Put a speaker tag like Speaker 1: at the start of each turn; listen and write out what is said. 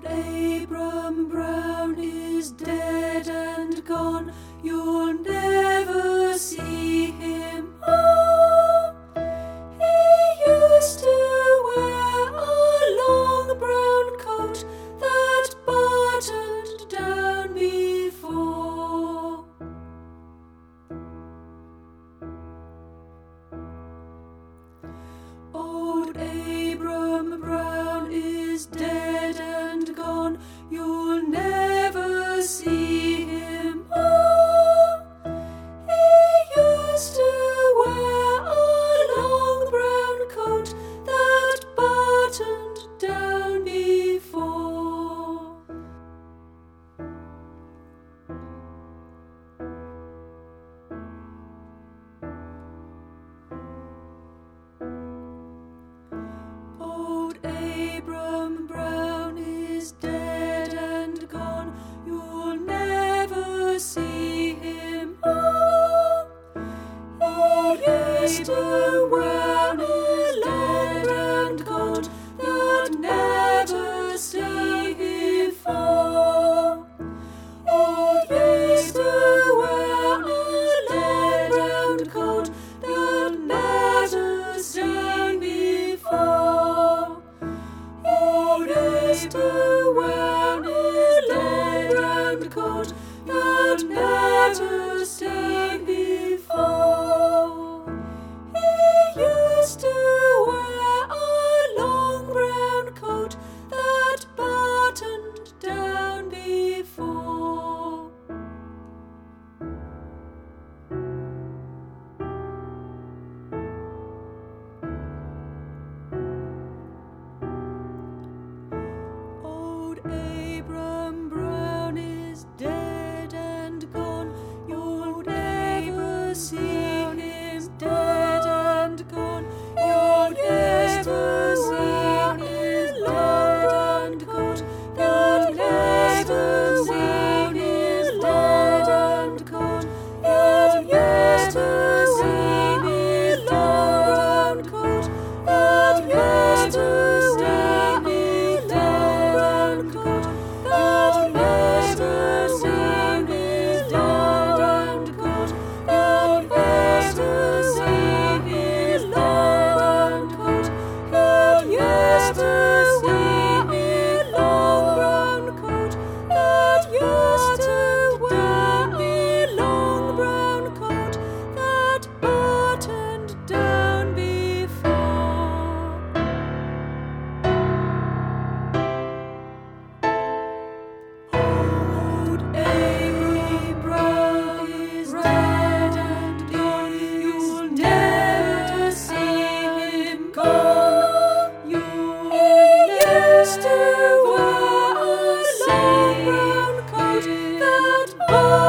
Speaker 1: Abram Brown is dead and gone, you'll never see him more. He used to wear a long brown coat that buttoned down before. Old Abram Brown is dead and gone, you'll never see him more. He used to wear a long brown coat that buttoned down before. Old Abram Brown is dead and gone, you'll never see him more. He used to wear a long brown coat that never seen before. He used to wear a long brown coat that never seen before. He used to wear a long brown coat that never seen before. He used to wear a long brown coat that buttoned down before. Old Abram Brown is dead and gone, you'll never see him. Dead and gone, you'll never see his long brown coat that never seen his dead and gone. You'll never see his long brown coat that never seen his long brown coat that never seen his long brown coat that never seen his long brown coat that never seen his long brown coat that used to wear a long brown coat that buttoned down before. Old Abram Brown is dead and gone, you'll never see him gone. You used to wear a long brown coat that